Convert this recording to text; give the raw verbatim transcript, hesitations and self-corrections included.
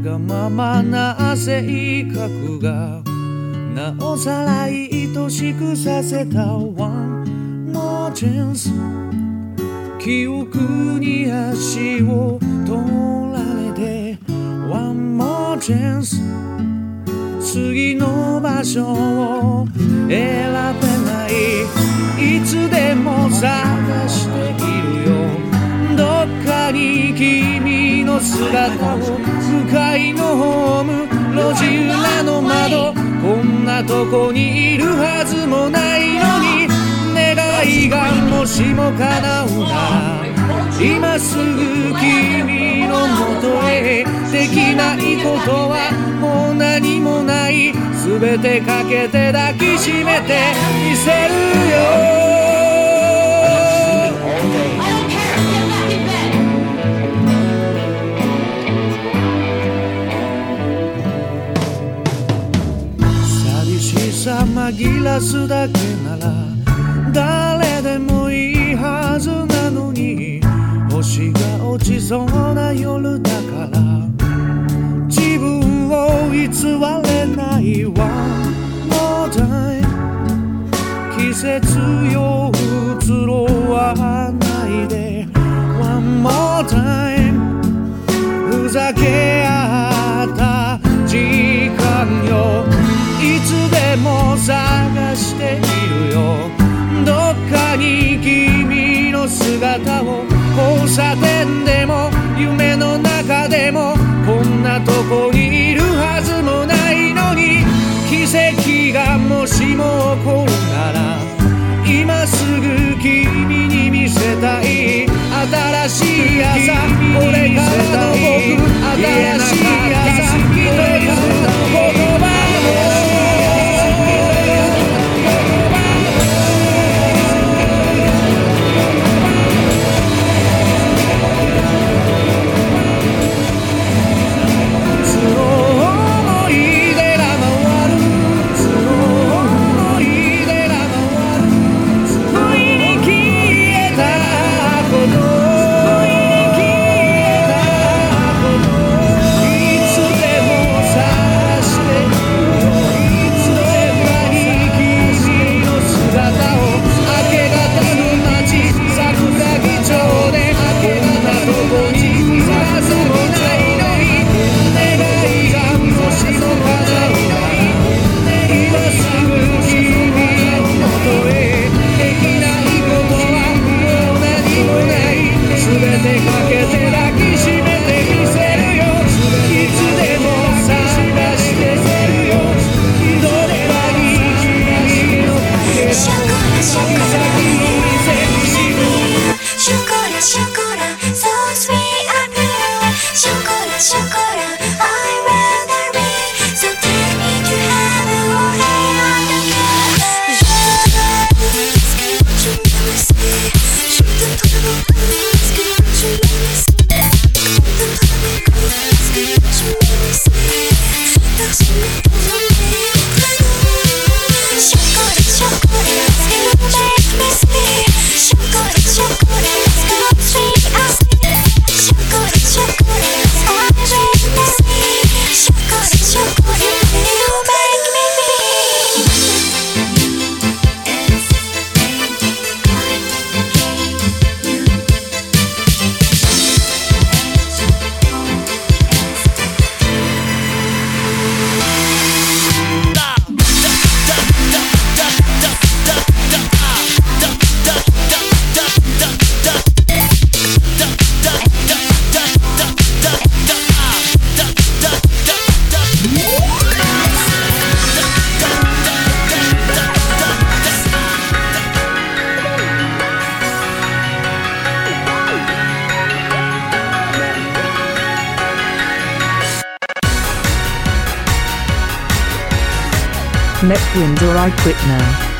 がままな性格がなおさら愛しくさせた One more chance 記憶に足を取られて One more chance 次の場所を選べないいつでも探しているよどっかに君の姿を向かいのホーム路地裏の窓こんなとこにいるはずもないのに願いがもしも叶うなら今すぐ君のもとへできないことはもう何もない全てかけて抱きしめてみせるよさ紛らすだけなら誰でもいいはずなのに星が落ちそうな夜だから自分を偽れないわ One more time 季節よ移ろわないで One more time ふざけ合った時間よいつでも探しているよどっかに君の姿を交差点でも夢の中でもこんなとこにいるはずもないのに奇跡がもしも起こるなら今すぐ君に見せたい新しい朝これからの僕新しい朝一つの言葉も Let wins or I quit now.